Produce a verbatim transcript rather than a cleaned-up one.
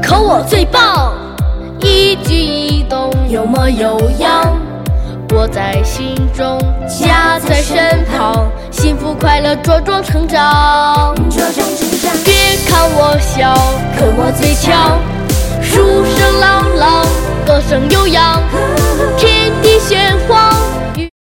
可我最棒，一举一动有模有样，我在心中，家在身旁，幸福快乐茁壮成长。别看我小，可我最强，书声朗朗，歌声悠扬，天地玄黄。